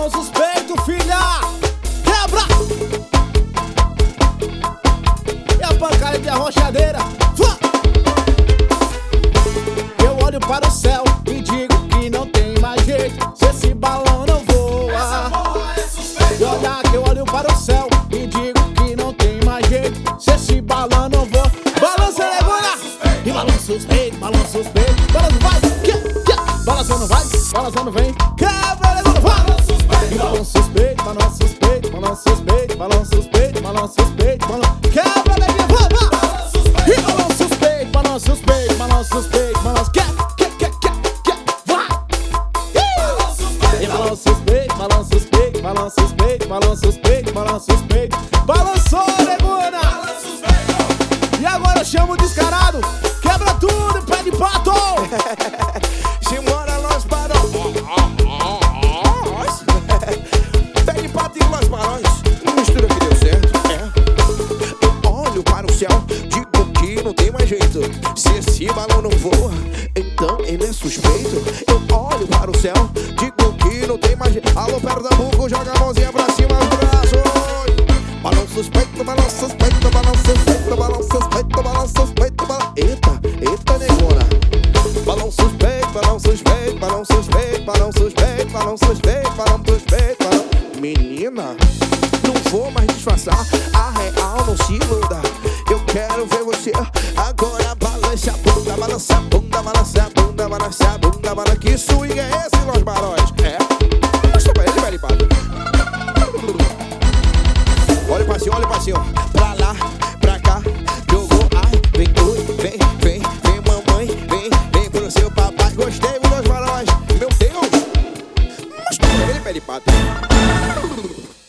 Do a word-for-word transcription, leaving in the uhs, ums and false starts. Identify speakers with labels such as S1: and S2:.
S1: balão suspeito, filha! Quebra! E a pancada de arrochadeira? Fua! Eu olho para o céu e digo que não tem mais jeito se esse balão não voa.
S2: Essa porra é suspeito.
S1: E olha que eu olho para o céu e digo que não tem mais jeito se esse balão não voa. Balança, negona! E balão suspeito, balão suspeito. Balança vai, que, que. Balançando vai, balançando vem. Quebra, negona, vai! E balão suspeito, balão suspeito, balão suspeito, balão suspeito, balão suspeito, balão. Quebra, neguinha, vai, vai! E balão suspeito, balão suspeito, balão suspeito, balão. Que, que, que, que, que, vai! E balão suspeito, balão suspeito, balão suspeito, balão suspeito, balão suspeito. Balançou, negona! E agora eu chamo o descarado. Quebra tudo, pé de pato!
S3: Simbora, Los Barões. Pé de pato e Los Barões. Mistura que deu certo, é. Eu olho para o céu, digo que não tem mais jeito. Se esse balão não voa, então ele é suspeito. Eu olho para o céu, digo que não tem mais jeito. Alô, Pernambuco, joga a mãozinha pra cima, os braços. Balão suspeito, balão suspeito, balão suspeito, balão suspeito, balão suspeito, balão. Eita, eita, negona. Balão suspeito, balão suspeito, balão suspeito, balão suspeito, balão suspeito, balão suspeito, balão. Menina, não vou mais disfarçar, a real não se iluda. Eu quero ver você agora balança a bunda, balança a bunda, balança a bunda, balança a bunda, balança. Que swing é esse, Los Barões? É. Mostra pra ele, velho pato. Olha o passinho, olha o passinho. Pra lá, pra cá, jogou, ai, vem tu, vem, vem, vem mamãe, vem, vem pro seu papai. Gostei, Los Barões, meu Deus. Mostra pra ele, velho pato.